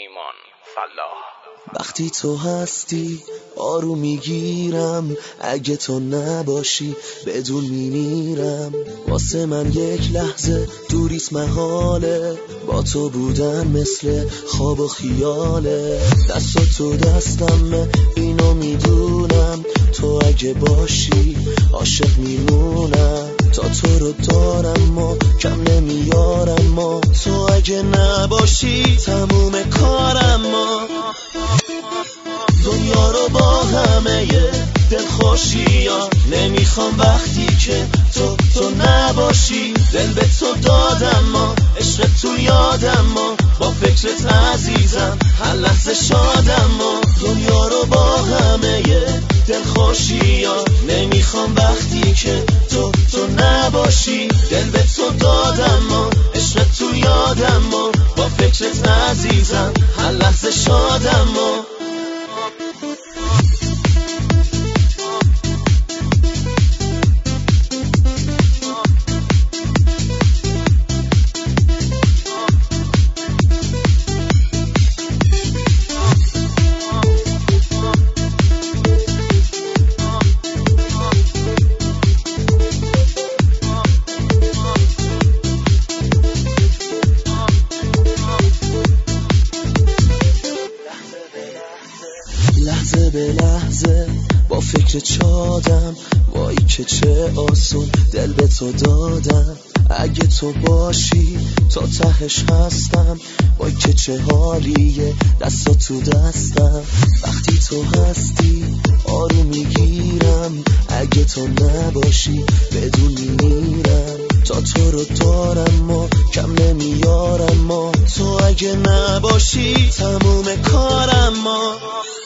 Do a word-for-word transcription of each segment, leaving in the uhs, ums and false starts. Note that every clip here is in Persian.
ایمان فلاح. وقتی تو هستی آروم میگیرم، اگه تو نباشی بدون میمیرم. واسه من یک لحظه دوریت محاله، با تو بودن مثل خواب و خیاله. دست تو دستم اینو میدونم، تو اگه باشی عاشق میمونم. تا تو رو دارم ما کم نمیارم، ما تو اگه نباشی تموم کارم. ما دنیا رو با همه دلخوشی ها نمیخوام، وقتی که تو تو نباشی. دل به تو دادم، ما عشق تو یادم، ما با فکرت عزیزم هر لحظه شادم. ما دنیا رو با همه دلخوشی ها نمیخوام، وقتی که تو تو نباشی. دل به تو دادم، ما عشق تو یادم، ما با فکرت عزیزم هر لحظه شادم. ما لحظه به لحظه با فکر چادم، وای که چه آسون دل به تو دادم. اگه تو باشی تا تهش هستم، وای که چه حالیه دستا تو دستم. وقتی تو هستی آروم میگیرم، اگه تو نباشی بدون میمیرم. تا تو رو دارم ما کم نمیارم، ما تو اگه نباشی تموم کارم. ما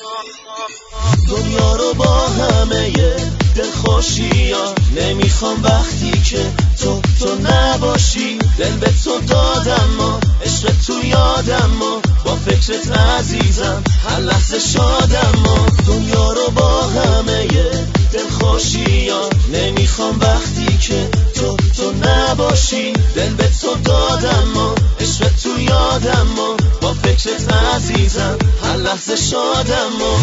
دنیا رو با همه دلخوشی ها نمیخوام، وقتی که تو تو نباشی. دل به تو دادم، ما عشق تو یادم، ما با فکرت عزیزم هر لحظه شادم. ما دنیا رو با همه دلخوشی ها نمیخوام، وقتی که تو تو نباشی. دل به تو دادم، ما عشق تو یادم، ما با فکرت عزیزم هر لحظه شادم. ما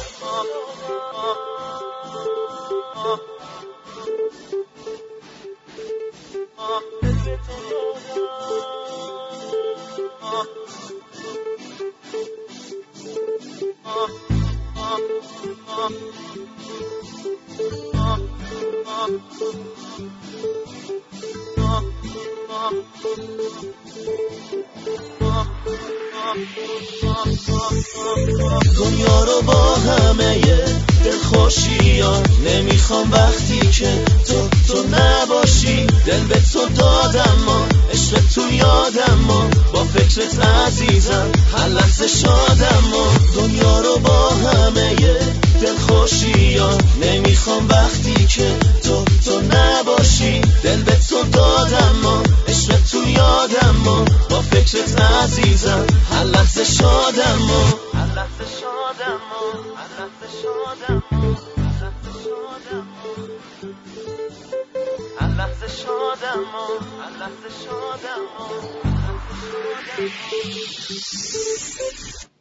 دنیا رو با همه دلخوشی ها نمیخوام، وقتی که تو تو نباشی. دل به تو دادم، ما عشق تو یادم، ما با فکرت عزیزم هر لحظه شادم. ما دنیا رو با همه دلخوشی ها نمیخوام، وقتی که تو تو نباشی. دل به تو دادم، ما عشق تو یادم، ما با فکرت عزیزم هر لحظه شادم. ما هر لحظه شادم، ما هر لحظه شادم، ما هر لحظه شادم، ما هر لحظه شادم، ما هر لحظه شادم، ما